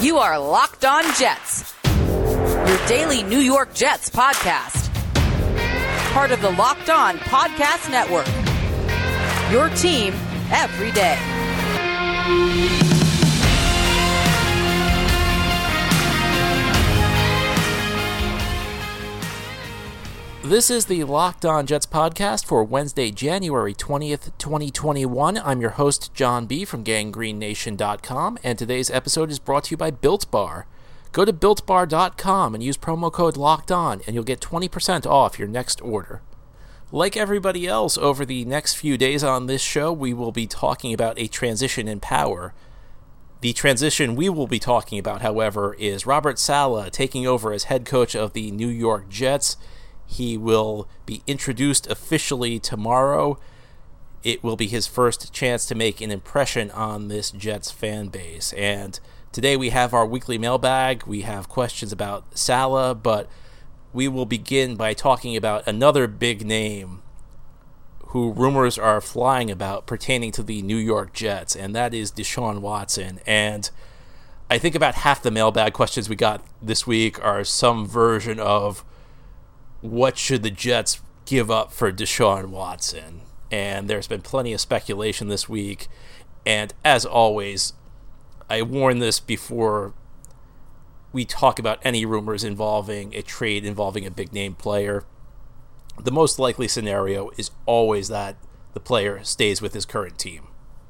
You are Locked On Jets, your daily New York Jets podcast. Part of the Locked On Podcast Network, your team every day. This is the Locked On Jets podcast for Wednesday, January 20th, 2021. I'm your host, John B. from GangrenNation.com, and today's episode is brought to you by Built Bar. Go to BuiltBar.com and use promo code LOCKEDON, and you'll get 20% off your next order. Like everybody else, over the next few days on this show, we will be talking about a transition in power. The transition we will be talking about, however, is Robert Saleh taking over as head coach of the New York Jets. He will be introduced officially tomorrow. It will be his first chance to make an impression on this Jets fan base. And today we have our weekly mailbag. We have questions about Saleh, but we will begin by talking about another big name who rumors are flying about pertaining to the New York Jets, and that is Deshaun Watson. And I think about half the mailbag questions we got this week are some version of, what should the Jets give up for Deshaun Watson? And there's been plenty of speculation this week. And as always, I warn this before we talk about any rumors involving a trade involving a big name player. The most likely scenario is always that the player stays with his current team,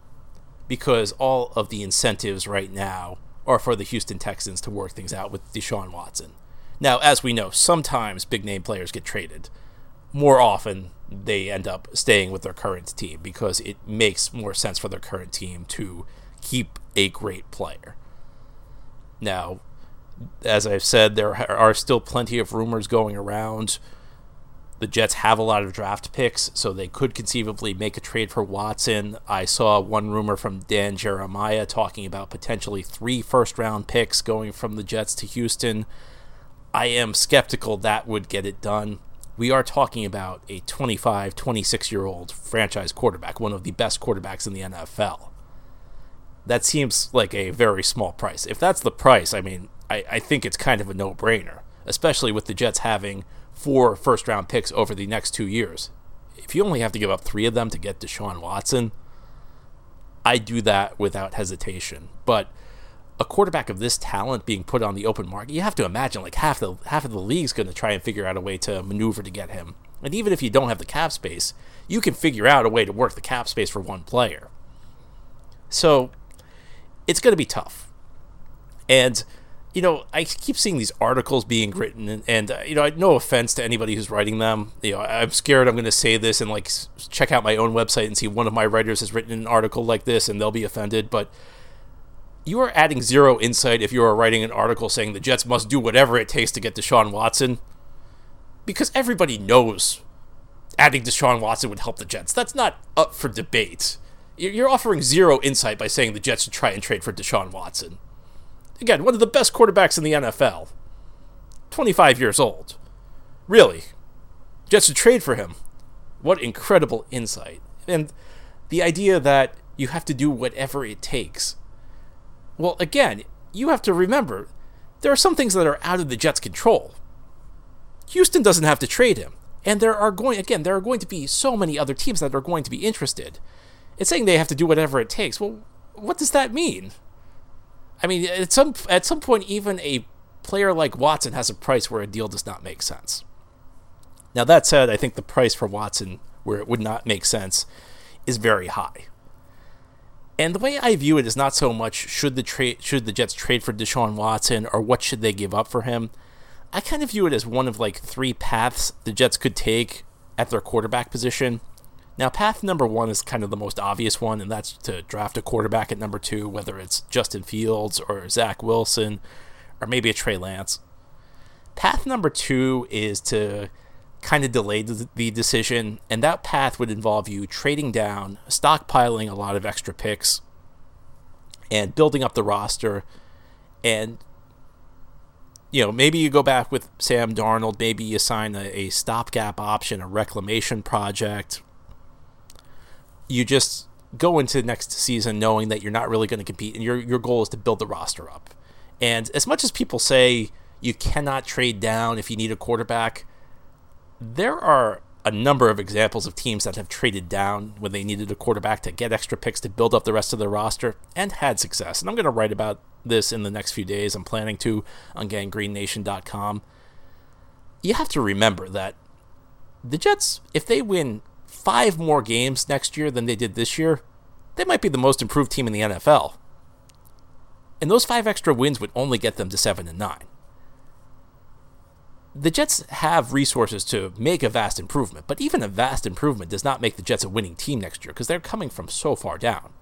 because all of the incentives right now are for the Houston Texans to work things out with Deshaun Watson. Now, as we know, sometimes big-name players get traded. More often, they end up staying with their current team because it makes more sense for their current team to keep a great player. Now, as I've said, there are still plenty of rumors going around. The Jets have a lot of draft picks, so they could conceivably make a trade for Watson. I saw one rumor from Dan Jeremiah talking about potentially 3 first-round picks going from the Jets to Houston. I am skeptical that would get it done. We are talking about a 25, 26-year-old franchise quarterback, one of the best quarterbacks in the NFL. That seems like a very small price. If that's the price, I think it's kind of a no-brainer, especially with the Jets having 4 first-round picks over the next 2 years. If you only have to give up 3 of them to get Deshaun Watson, I do that without hesitation. But a quarterback of this talent being put on the open market, you have to imagine like half of the league's going to try and figure out a way to maneuver to get him. And even if you don't have the cap space, you can figure out a way to work the cap space for one player. So it's going to be tough. And, I keep seeing these articles being written, and no offense to anybody who's writing them. I'm scared I'm going to say this and check out my own website and see one of my writers has written an article like this and they'll be offended, but you are adding zero insight if you are writing an article saying the Jets must do whatever it takes to get Deshaun Watson, because everybody knows adding Deshaun Watson would help the Jets. That's not up for debate. You're offering zero insight by saying the Jets should try and trade for Deshaun Watson. Again, one of the best quarterbacks in the NFL. 25 years old. Really? Jets should trade for him. What incredible insight. And the idea that you have to do whatever it takes. Well, again, you have to remember, there are some things that are out of the Jets' control. Houston doesn't have to trade him. And there are going to be so many other teams that are going to be interested. It's saying they have to do whatever it takes. Well, what does that mean? At some point, even a player like Watson has a price where a deal does not make sense. Now, that said, I think the price for Watson, where it would not make sense, is very high. And the way I view it is not so much should the Jets trade for Deshaun Watson or what should they give up for him. I kind of view it as one of 3 paths the Jets could take at their quarterback position. Now, path number 1 is kind of the most obvious one, and that's to draft a quarterback at number 2, whether it's Justin Fields or Zach Wilson or maybe a Trey Lance. Path number 2 is to kind of delay the decision, and that path would involve you trading down, stockpiling a lot of extra picks, and building up the roster. And maybe you go back with Sam Darnold, maybe you sign a stopgap option, a reclamation project. You just go into next season knowing that you're not really going to compete, and your goal is to build the roster up. And as much as people say you cannot trade down if you need a quarterback, there are a number of examples of teams that have traded down when they needed a quarterback to get extra picks to build up the rest of their roster and had success. And I'm going to write about this in the next few days. I'm planning to on GangrenNation.com. You have to remember that the Jets, if they win 5 more games next year than they did this year, they might be the most improved team in the NFL. And those 5 extra wins would only get them to 7-9. The Jets have resources to make a vast improvement, but even a vast improvement does not make the Jets a winning team next year because they're coming from so far down.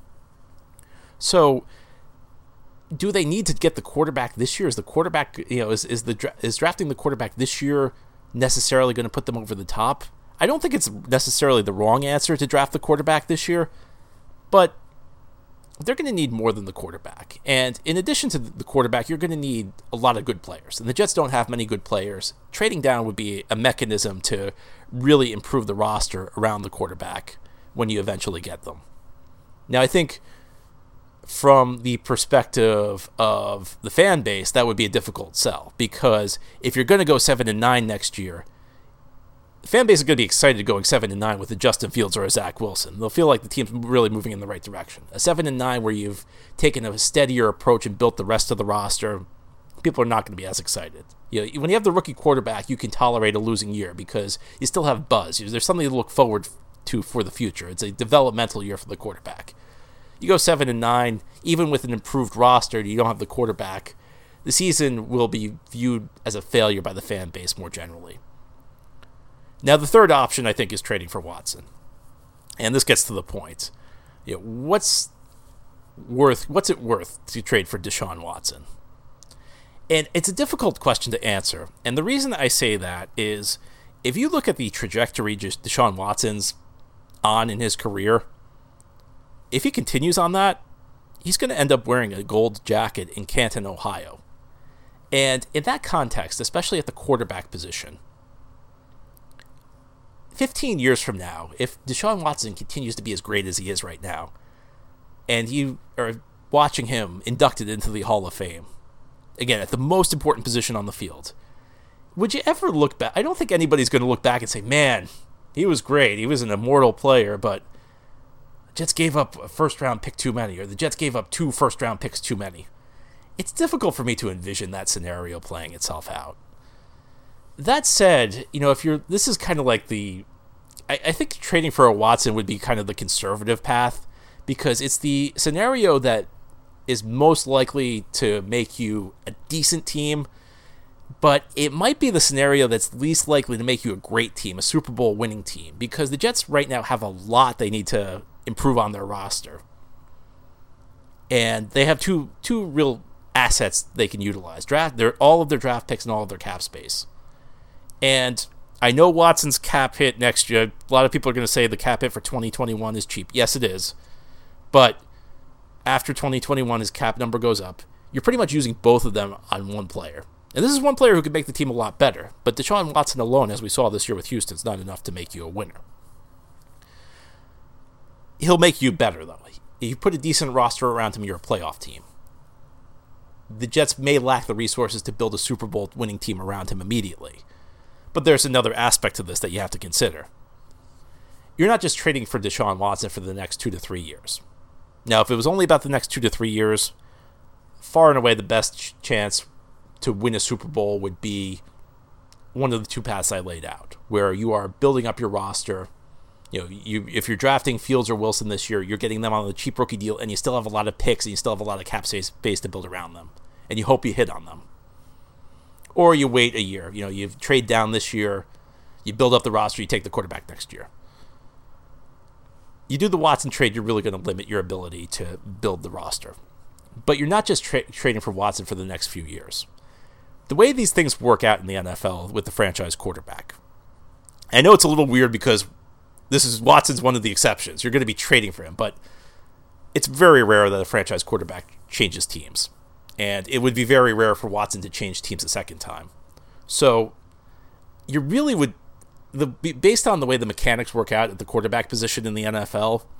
So, do they need to get the quarterback this year? Is the quarterback, is drafting the quarterback this year necessarily going to put them over the top? I don't think it's necessarily the wrong answer to draft the quarterback this year, but they're going to need more than the quarterback. And in addition to the quarterback, you're going to need a lot of good players. And the Jets don't have many good players. Trading down would be a mechanism to really improve the roster around the quarterback when you eventually get them. Now, I think from the perspective of the fan base, that would be a difficult sell. Because if you're going to go 7-9 next year, the fan base is going to be excited going 7-9 with a Justin Fields or a Zach Wilson. They'll feel like the team's really moving in the right direction. A 7-9 where you've taken a steadier approach and built the rest of the roster, people are not going to be as excited. When you have the rookie quarterback, you can tolerate a losing year because you still have buzz. There's something to look forward to for the future. It's a developmental year for the quarterback. You go 7-9, even with an improved roster, you don't have the quarterback, the season will be viewed as a failure by the fan base more generally. Now, the third option, I think, is trading for Watson. And this gets to the point. What's it worth to trade for Deshaun Watson? And it's a difficult question to answer. And the reason I say that is, if you look at the trajectory Deshaun Watson's on in his career, if he continues on that, he's going to end up wearing a gold jacket in Canton, Ohio. And in that context, especially at the quarterback position, 15 years from now, if Deshaun Watson continues to be as great as he is right now, and you are watching him inducted into the Hall of Fame, again, at the most important position on the field, would you ever look back? I don't think anybody's going to look back and say, man, he was great. He was an immortal player, but the Jets gave up a first-round pick too many, or the Jets gave up 2 first-round picks too many. It's difficult for me to envision that scenario playing itself out. That said, this is kind of like I think trading for a Watson would be kind of the conservative path because it's the scenario that is most likely to make you a decent team, but it might be the scenario that's least likely to make you a great team, a Super Bowl winning team, because the Jets right now have a lot they need to improve on their roster. And they have two real assets they can utilize. All of their draft picks and all of their cap space. And I know Watson's cap hit next year. A lot of people are going to say the cap hit for 2021 is cheap. Yes, it is. But after 2021, his cap number goes up. You're pretty much using both of them on one player. And this is one player who could make the team a lot better. But Deshaun Watson alone, as we saw this year with Houston, is not enough to make you a winner. He'll make you better, though. If you put a decent roster around him, you're a playoff team. The Jets may lack the resources to build a Super Bowl winning team around him immediately. But there's another aspect to this that you have to consider. You're not just trading for Deshaun Watson for the next 2 to 3 years. Now, if it was only about the next 2 to 3 years, far and away the best chance to win a Super Bowl would be one of the 2 paths I laid out, where you are building up your roster. If you're drafting Fields or Wilson this year, you're getting them on a cheap rookie deal, and you still have a lot of picks, and you still have a lot of cap space to build around them, and you hope you hit on them. Or you wait a year. You trade down this year, you build up the roster, you take the quarterback next year. You do the Watson trade, you're really going to limit your ability to build the roster. But you're not just trading for Watson for the next few years. The way these things work out in the NFL with the franchise quarterback, I know it's a little weird because Watson's one of the exceptions. You're going to be trading for him, but it's very rare that a franchise quarterback changes teams. And it would be very rare for Watson to change teams a second time. So you really would, based on the way the mechanics work out at the quarterback position in the NFL,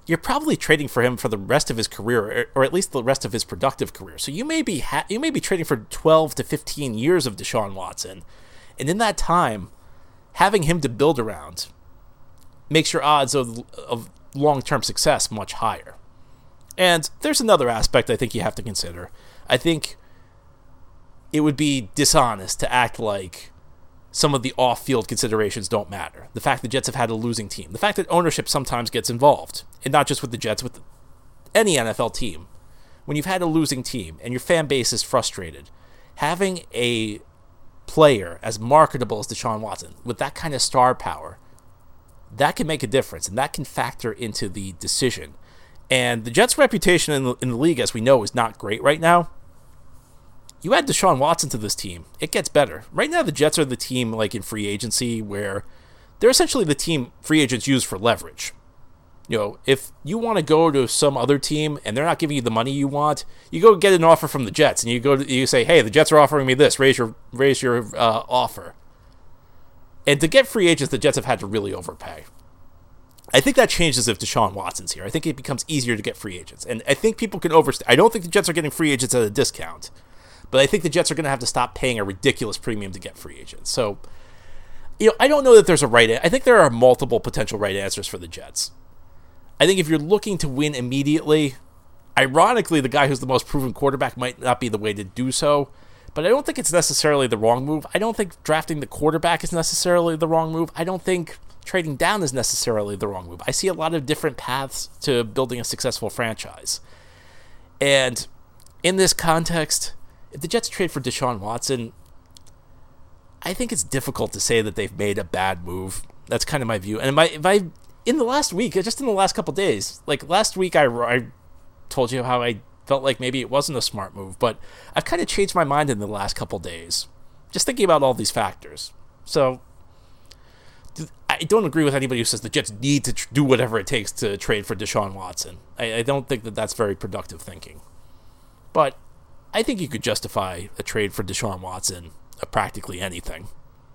you're probably trading for him for the rest of his career, or at least the rest of his productive career. So you may be trading for 12 to 15 years of Deshaun Watson, and in that time, having him to build around makes your odds of long-term success much higher. And there's another aspect I think you have to consider. I think it would be dishonest to act like some of the off-field considerations don't matter. The fact the Jets have had a losing team. The fact that ownership sometimes gets involved. And not just with the Jets, with any NFL team. When you've had a losing team and your fan base is frustrated, having a player as marketable as Deshaun Watson, with that kind of star power, that can make a difference, and that can factor into the decision. And the Jets' reputation in the league, as we know, is not great right now. You add Deshaun Watson to this team, it gets better. Right now, the Jets are the team, like in free agency, where they're essentially the team free agents use for leverage. You know, if you want to go to some other team and they're not giving you the money you want, you go get an offer from the Jets, and you say, "Hey, the Jets are offering me this. Raise your offer." And to get free agents, the Jets have had to really overpay. I think that changes if Deshaun Watson's here. I think it becomes easier to get free agents, and I think people can overstay. I don't think the Jets are getting free agents at a discount. But I think the Jets are going to have to stop paying a ridiculous premium to get free agents. So, I don't know that there's a right answer. I think there are multiple potential right answers for the Jets. I think if you're looking to win immediately, ironically, the guy who's the most proven quarterback might not be the way to do so. But I don't think it's necessarily the wrong move. I don't think drafting the quarterback is necessarily the wrong move. I don't think trading down is necessarily the wrong move. I see a lot of different paths to building a successful franchise. And in this context, if the Jets trade for Deshaun Watson, I think it's difficult to say that they've made a bad move. That's kind of my view. And in the last week, just in the last couple days, like last week I told you how I felt like maybe it wasn't a smart move, but I've kind of changed my mind in the last couple days, just thinking about all these factors. So I don't agree with anybody who says the Jets need to do whatever it takes to trade for Deshaun Watson. I don't think that that's very productive thinking. But I think you could justify a trade for Deshaun Watson of practically anything.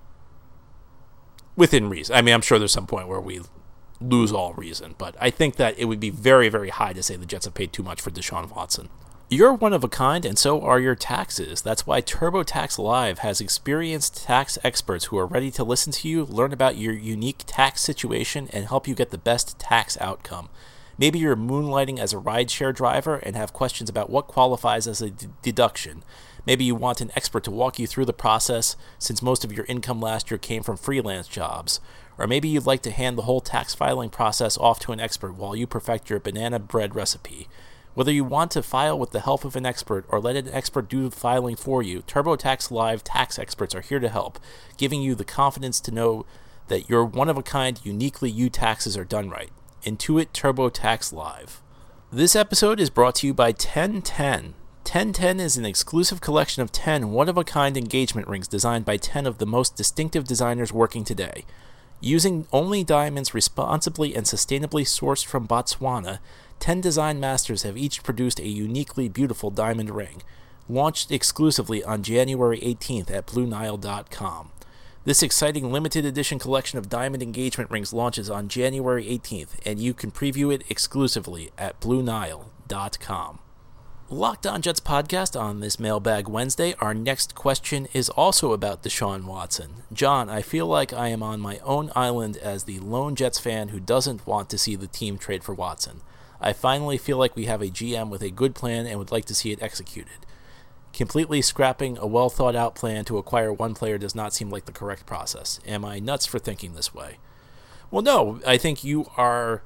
Within reason. I mean, I'm sure there's some point where we lose all reason, but I think that it would be very, very high to say the Jets have paid too much for Deshaun Watson. You're one of a kind, and so are your taxes. That's why TurboTax Live has experienced tax experts who are ready to listen to you, learn about your unique tax situation, and help you get the best tax outcome. Maybe you're moonlighting as a rideshare driver and have questions about what qualifies as a deduction. Maybe you want an expert to walk you through the process since most of your income last year came from freelance jobs. Or maybe you'd like to hand the whole tax filing process off to an expert while you perfect your banana bread recipe. Whether you want to file with the help of an expert or let an expert do the filing for you, TurboTax Live tax experts are here to help, giving you the confidence to know that your one-of-a-kind, uniquely you taxes are done right. Intuit TurboTax Live. This episode is brought to you by 1010. 1010 is an exclusive collection of 10 one-of-a-kind engagement rings designed by 10 of the most distinctive designers working today. Using only diamonds responsibly and sustainably sourced from Botswana, 10 design masters have each produced a uniquely beautiful diamond ring, launched exclusively on January 18th at BlueNile.com. This exciting limited edition collection of diamond engagement rings launches on January 18th, and you can preview it exclusively at BlueNile.com. Locked On Jets podcast on this Mailbag Wednesday. Our next question is also about Deshaun Watson. John, I feel like I am on my own island as the lone Jets fan who doesn't want to see the team trade for Watson. I finally feel like we have a GM with a good plan and would like to see it executed. Completely scrapping a well-thought-out plan to acquire one player does not seem like the correct process. Am I nuts for thinking this way? Well, no. I think you are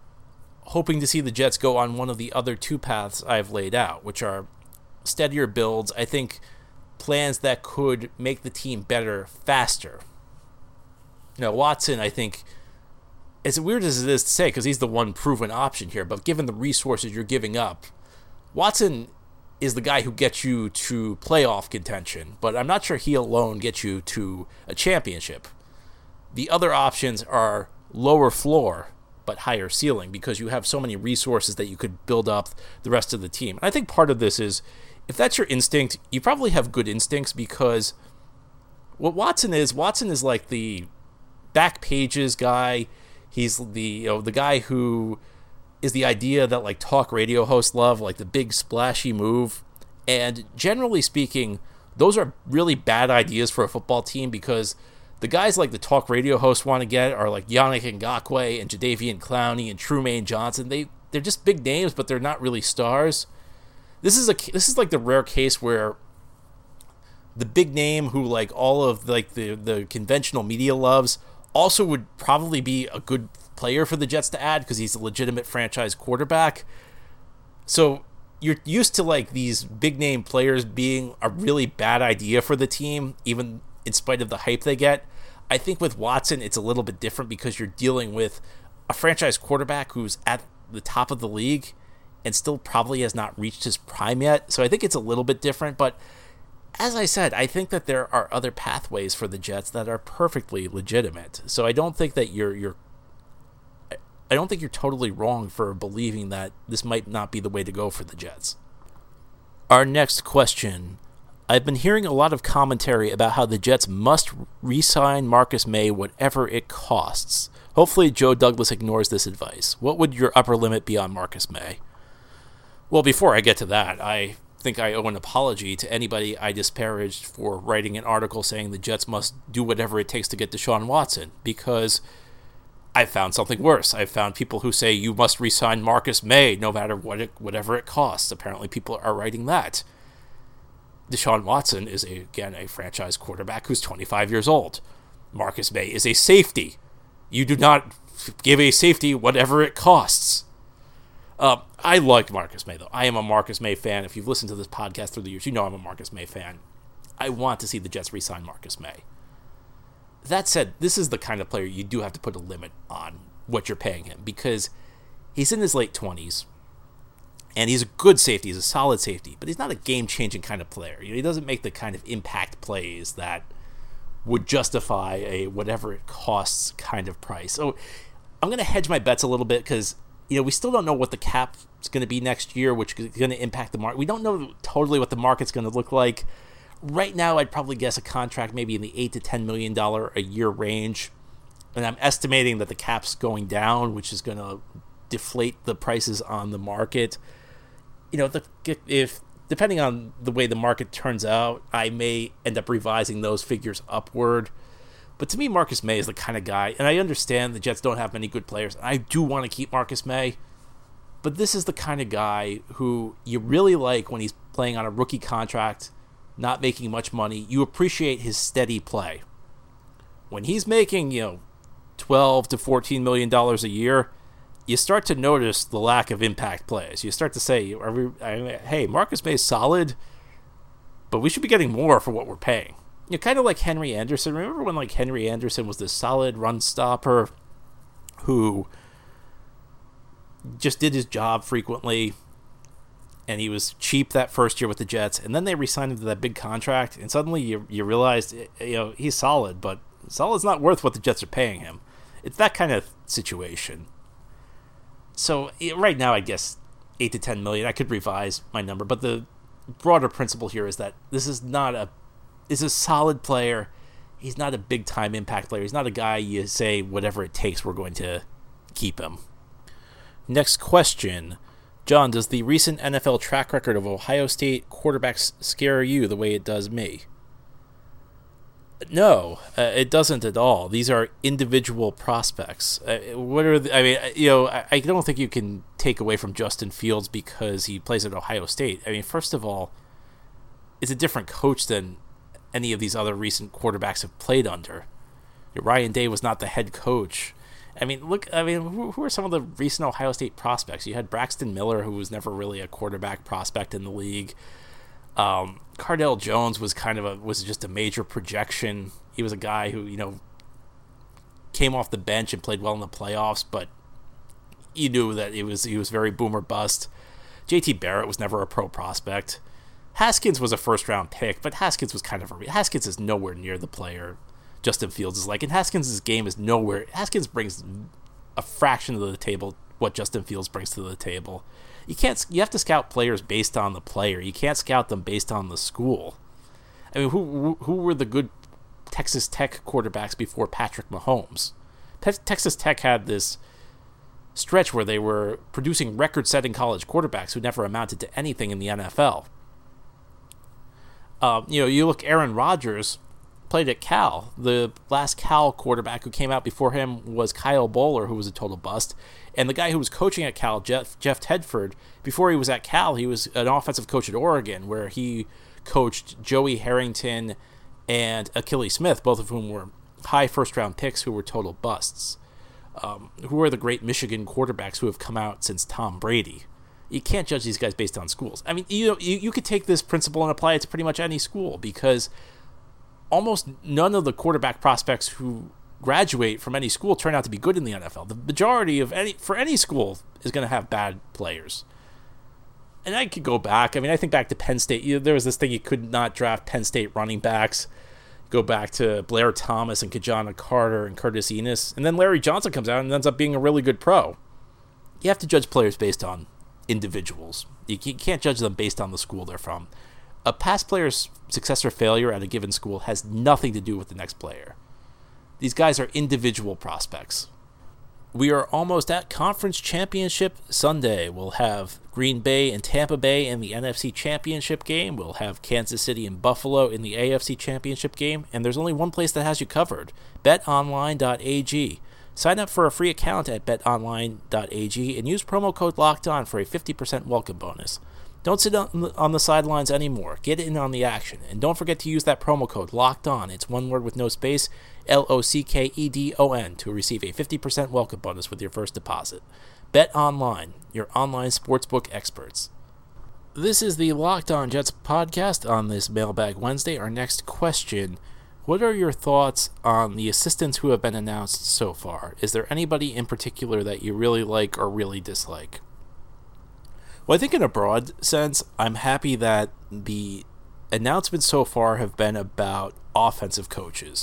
hoping to see the Jets go on one of the other two paths I've laid out, which are steadier builds. I think plans that could make the team better faster. Watson, I think, as weird as it is to say, because he's the one proven option here, but given the resources you're giving up, Watson is the guy who gets you to playoff contention, but I'm not sure he alone gets you to a championship. The other options are lower floor, but higher ceiling, because you have so many resources that you could build up the rest of the team. And I think part of this is, if that's your instinct, you probably have good instincts, because what Watson is like the back pages guy. He's the guy who is the idea that like talk radio hosts love, like the big splashy move. And generally speaking, those are really bad ideas for a football team because the guys like the talk radio hosts want to get are like Yannick Ngakoue and Jadeveon Clowney and Trumaine Johnson. They're just big names, but they're not really stars. This is like the rare case where the big name who like all of like the conventional media loves also would probably be a good player for the Jets to add because he's a legitimate franchise quarterback. So you're used to like these big name players being a really bad idea for the team, even in spite of the hype they get. I think with Watson, it's a little bit different because you're dealing with a franchise quarterback who's at the top of the league and still probably has not reached his prime yet. So I think it's a little bit different. But as I said, I think that there are other pathways for the Jets that are perfectly legitimate. So I don't think that I don't think you're totally wrong for believing that this might not be the way to go for the Jets. Our next question. I've been hearing a lot of commentary about how the Jets must re-sign Marcus Maye whatever it costs. Hopefully Joe Douglas ignores this advice. What would your upper limit be on Marcus Maye? Well, before I get to that, I think I owe an apology to anybody I disparaged for writing an article saying the Jets must do whatever it takes to get Deshaun Watson, because I found something worse. I found people who say you must re-sign Marcus Maye no matter whatever it costs. Apparently people are writing that. Deshaun Watson is, again, a franchise quarterback who's 25 years old. Marcus Maye is a safety. You do not give a safety whatever it costs. I like Marcus Maye, though. I am a Marcus Maye fan. If you've listened to this podcast through the years, you know I'm a Marcus Maye fan. I want to see the Jets re-sign Marcus Maye. That said, this is the kind of player you do have to put a limit on what you're paying him because he's in his late 20s. And he's a good safety. He's a solid safety. But he's not a game-changing kind of player. He doesn't make the kind of impact plays that would justify a whatever-it-costs kind of price. So I'm going to hedge my bets a little bit because we still don't know what the cap is going to be next year, which is going to impact the market. We don't know totally what the market's going to look like. Right now, I'd probably guess a contract maybe in the $8 to $10 million a year range. And I'm estimating that the cap's going down, which is going to deflate the prices on the market. If depending on the way the market turns out, I may end up revising those figures upward. But to me, Marcus Maye is the kind of guy, and I understand the Jets don't have many good players. I do want to keep Marcus Maye, but this is the kind of guy who you really like when he's playing on a rookie contract, not making much money. You appreciate his steady play. When he's making, $12 to $14 million a year, you start to notice the lack of impact plays. You start to say, hey, Marcus Maye's solid, but we should be getting more for what we're paying. Kind of like Henry Anderson. Remember when Henry Anderson was this solid run stopper who just did his job frequently, and he was cheap that first year with the Jets, and then they re-signed him to that big contract, and suddenly you realized, he's solid, but solid's not worth what the Jets are paying him. It's that kind of situation. So right now, I guess $8 to $10 million. I could revise my number, but the broader principle here is that this is a solid player. He's not a big-time impact player. He's not a guy you say, whatever it takes, we're going to keep him. Next question. John, does the recent NFL track record of Ohio State quarterbacks scare you the way it does me? No, it doesn't at all. These are individual prospects. I don't think you can take away from Justin Fields because he plays at Ohio State. First of all, it's a different coach than any of these other recent quarterbacks have played under. Ryan Day was not the head coach. Who are some of the recent Ohio State prospects? You had Braxton Miller, who was never really a quarterback prospect in the league. Cardell Jones was was just a major projection. He was a guy who, came off the bench and played well in the playoffs, but you knew that he was very boom or bust. JT Barrett was never a pro prospect. Haskins was a first-round pick, but Haskins was Haskins is nowhere near the player Justin Fields is like, and Haskins' game is nowhere. Haskins brings a fraction of the table what Justin Fields brings to the table. You have to scout players based on the player. You can't scout them based on the school. Who were the good Texas Tech quarterbacks before Patrick Mahomes? Texas Tech had this stretch where they were producing record-setting college quarterbacks who never amounted to anything in the NFL. You look, Aaron Rodgers played at Cal. The last Cal quarterback who came out before him was Kyle Bowler, who was a total bust. And the guy who was coaching at Cal, Jeff Tedford, before he was at Cal, he was an offensive coach at Oregon, where he coached Joey Harrington and Achilles Smith, both of whom were high first-round picks who were total busts. Who are the great Michigan quarterbacks who have come out since Tom Brady? You can't judge these guys based on schools. I mean, you could take this principle and apply it to pretty much any school, because almost none of the quarterback prospects who graduate from any school turn out to be good in the NFL. The majority of any school is going to have bad players. And I could go back. I mean, I think back to Penn State. There was this thing, you could not draft Penn State running backs. Go back to Blair Thomas and Kajana Carter and Curtis Enos. And then Larry Johnson comes out and ends up being a really good pro. You have to judge players based on individuals. You can't judge them based on the school they're from. A past player's success or failure at a given school has nothing to do with the next player. These guys are individual prospects. We are almost at Conference Championship Sunday. We'll have Green Bay and Tampa Bay in the NFC Championship game. We'll have Kansas City and Buffalo in the AFC Championship game. And there's only one place that has you covered, betonline.ag. Sign up for a free account at betonline.ag and use promo code LOCKEDON for a 50% welcome bonus. Don't sit on the sidelines anymore. Get in on the action. And don't forget to use that promo code LOCKEDON. It's one word with no space, LOCKEDON, to receive a 50% welcome bonus with your first deposit. Bet Online, your online sportsbook experts. This is the Locked On Jets podcast on this Mailbag Wednesday. Our next question: what are your thoughts on the assistants who have been announced so far? Is there anybody in particular that you really like or really dislike? Well, I think in a broad sense, I'm happy that the announcements so far have been about offensive coaches.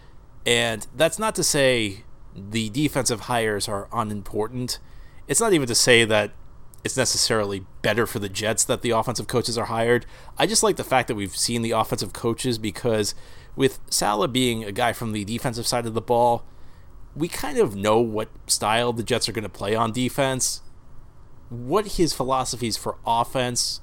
And that's not to say the defensive hires are unimportant. It's not even to say that it's necessarily better for the Jets that the offensive coaches are hired. I just like the fact that we've seen the offensive coaches, because with Saleh being a guy from the defensive side of the ball, we kind of know what style the Jets are going to play on defense. What his philosophies for offense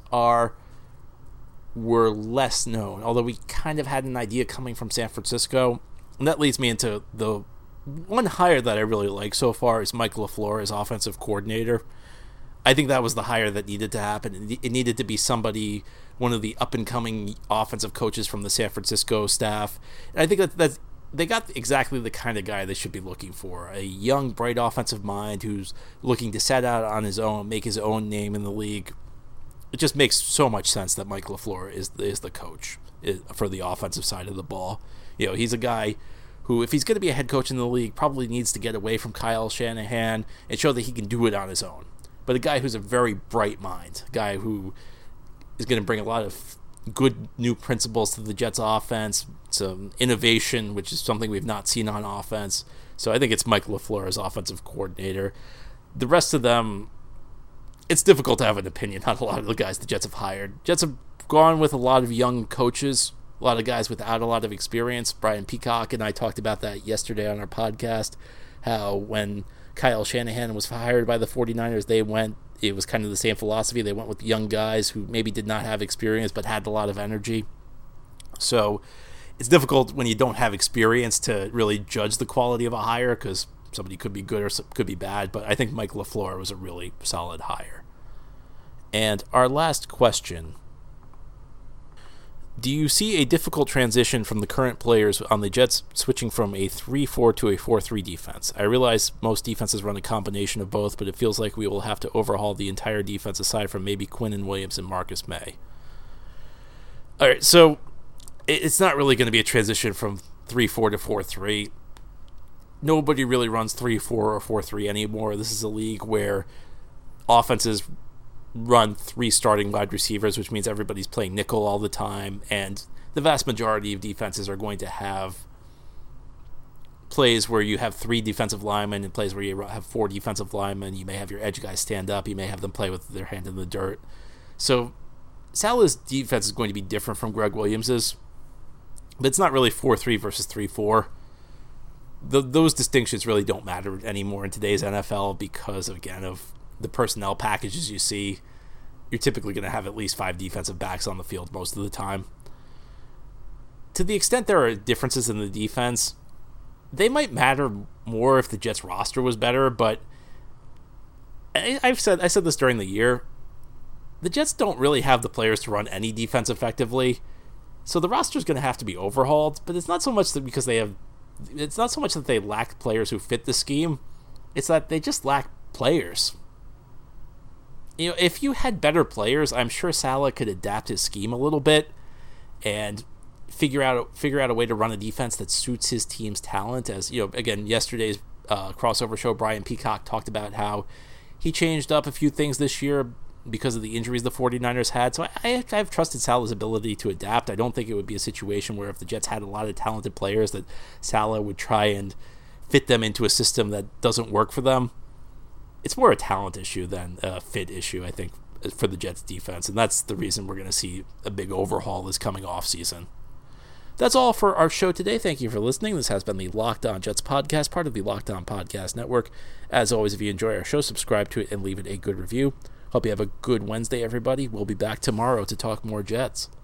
were less known, although we kind of had an idea coming from San Francisco. And that leads me into the one hire that I really like so far is Mike LaFleur as offensive coordinator. I think that was the hire that needed to happen. It needed to be somebody, one of the up-and-coming offensive coaches from the San Francisco staff. And I think that they got exactly the kind of guy they should be looking for. A young, bright offensive mind who's looking to set out on his own, make his own name in the league. It just makes so much sense that Mike LaFleur is the coach for the offensive side of the ball. He's a guy who, if he's going to be a head coach in the league, probably needs to get away from Kyle Shanahan and show that he can do it on his own. But a guy who's a very bright mind, a guy who is going to bring a lot of good new principles to the Jets offense, some innovation, which is something we've not seen on offense. So I think it's Mike LaFleur as offensive coordinator. The rest of them, it's difficult to have an opinion on a lot of the guys the Jets have hired. Jets have gone with a lot of young coaches, a lot of guys without a lot of experience. Brian Peacock and I talked about that yesterday on our podcast, how when Kyle Shanahan was hired by the 49ers, it was kind of the same philosophy. They went with young guys who maybe did not have experience but had a lot of energy. So it's difficult when you don't have experience to really judge the quality of a hire, because somebody could be good or could be bad. But I think Mike LaFleur was a really solid hire. And our last question: do you see a difficult transition from the current players on the Jets switching from a 3-4 to a 4-3 defense? I realize most defenses run a combination of both, but it feels like we will have to overhaul the entire defense aside from maybe Quinnen Williams and Marcus May. All right, so it's not really going to be a transition from 3-4 to 4-3. Nobody really runs 3-4 or 4-3 anymore. This is a league where offenses run 3 starting wide receivers, which means everybody's playing nickel all the time, and the vast majority of defenses are going to have plays where you have 3 defensive linemen and plays where you have 4 defensive linemen. You may have your edge guys stand up, you may have them play with their hand in the dirt. So Saleh's defense is going to be different from Greg Williams's, but it's not really 4-3 versus 3-4. those distinctions really don't matter anymore in today's NFL because, again, of the personnel packages you see. You're typically going to have at least 5 defensive backs on the field most of the time. To the extent there are differences in the defense, they might matter more if the Jets roster was better, but I said this during the year. The Jets don't really have the players to run any defense effectively, so the roster is going to have to be overhauled. But it's not so much that it's not so much that they lack players who fit the scheme. It's that they just lack players. You know, if you had better players, I'm sure Saleh could adapt his scheme a little bit and figure out a way to run a defense that suits his team's talent. As you know, again, yesterday's crossover show, Brian Peacock talked about how he changed up a few things this year because of the injuries the 49ers had. So I've trusted Saleh's ability to adapt. I don't think it would be a situation where if the Jets had a lot of talented players that Saleh would try and fit them into a system that doesn't work for them. It's more a talent issue than a fit issue, I think, for the Jets defense. And that's the reason we're going to see a big overhaul this coming off season. That's all for our show today. Thank you for listening. This has been the Locked On Jets podcast, part of the Locked On Podcast Network. As always, if you enjoy our show, subscribe to it and leave it a good review. Hope you have a good Wednesday, everybody. We'll be back tomorrow to talk more Jets.